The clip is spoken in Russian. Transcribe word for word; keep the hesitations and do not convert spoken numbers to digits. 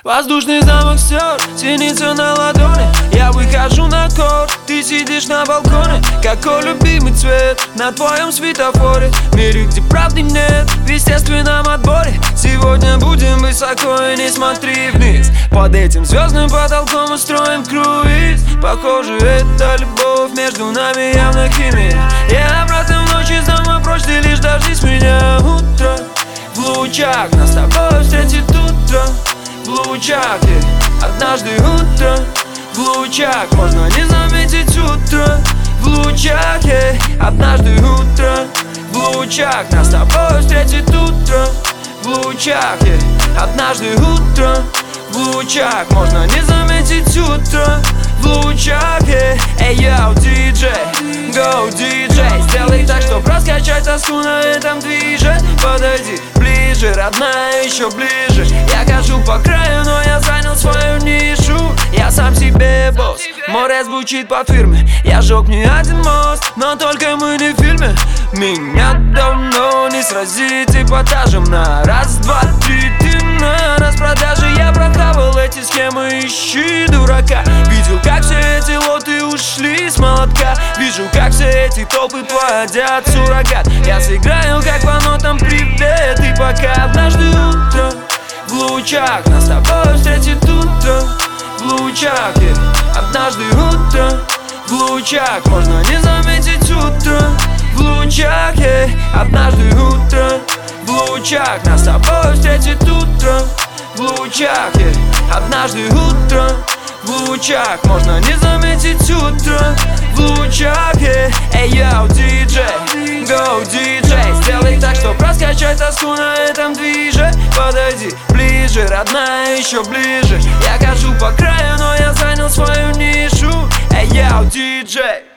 Воздушный замок стер, синица на ладони. Я выхожу на корт, ты сидишь на балконе. Какой любимый цвет на твоем светофоре? В мире, где правды нет, в естественном отборе. Сегодня будем высоко и не смотри вниз. Под этим звездным потолком устроим круиз. Похоже, это любовь, между нами явно химия. Я обратно в ночь из дома прочь, ты лишь дождись меня. Утро в лучах нас с тобой встретит утро. В лучах, и однажды утро. В лучах можно не заметить утро. В лучах, и однажды утро. В лучах нас с тобой встретит утро. В лучах, и однажды утро. В лучах можно не заметить утро. В лучах, и эй, йоу, диджей, гоу, диджей. Сделай так, чтоб раскачать тоску на этом движе. Подойди ближе, родная, еще ближе. Я хожу по краю, но я занял свою нишу. Я сам себе босс, море звучит по фирме. Я жег не один мост, но только мы не в фильме. Меня давно не сразить эпатажем на раз, два, три. Ты на распродаже, я прохавал эти схемы, ищи дурака. Видел, как все эти лоты ушли с молотка. Вижу, как все эти толпы плодят суррогат. Я сыграю, как по нотам, привет. И пока однажды утро в лучах нас с тобой встретит утро. В лучах, и однажды утро. В лучах можно не заметить утро. В лучах, и однажды утро. В лучах нас с тобой встретит утро. В лучах, и однажды утро. В лучах можно не заметить утро. В лучах, и эй, йоу, диджей, гоу, диджей. Сделай так, чтоб раскачать тоску на этом движе. Подойди ближе, родная, еще ближе. Я хожу по краю, но я занял свою нишу. Эй, йоу, диджей.